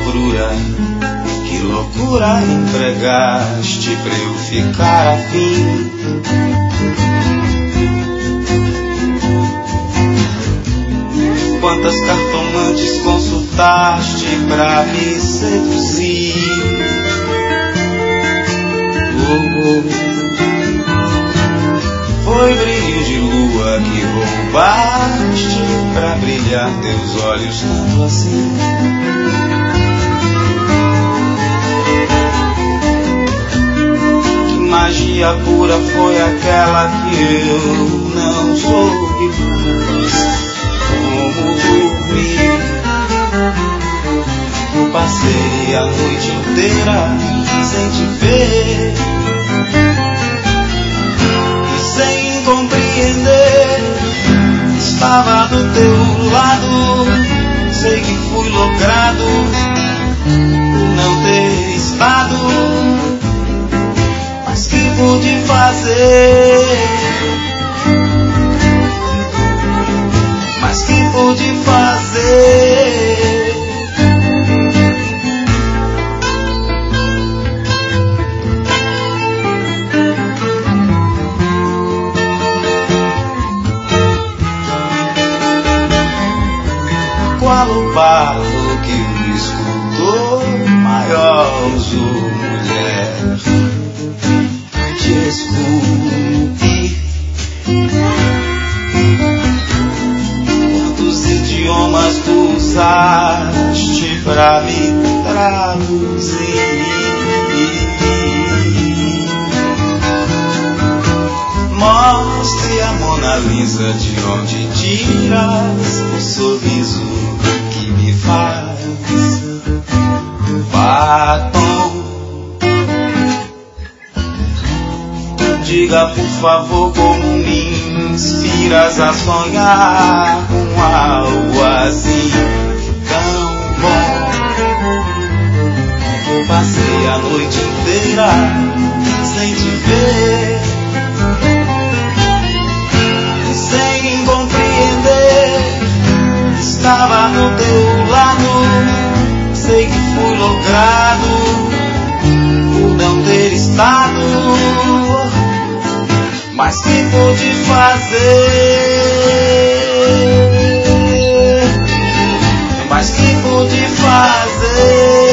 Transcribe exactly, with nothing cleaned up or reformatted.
procura. Que loucura empregaste pra eu ficar afim. Quantas cartomantes consultaste pra me seduzir? Oh, oh. Foi brilho de lua que roubaste pra brilhar teus olhos tanto assim. Que magia pura foi aquela que eu não soube mais como dormir. Eu passei a noite inteira sem te ver e sem compreender. Estava do teu lado, sei que fui logrado por não ter estado, mas que pude fazer? Mas que pude fazer? Qual o barro que o escultor maior usou, mulher, pra te esculpir? Quantos idiomas tu usaste pra me traduzir? Mostre a Mona Lisa de onde tiras o sorriso que me faz batom. Diga por favor como me inspiras a sonhar com algo assim tão bom. Passei a noite inteira sem te ver, sem compreender. Estava no teu lado, sei que fui logrado por não ter estado, mas que pude fazer? Mas que pude fazer?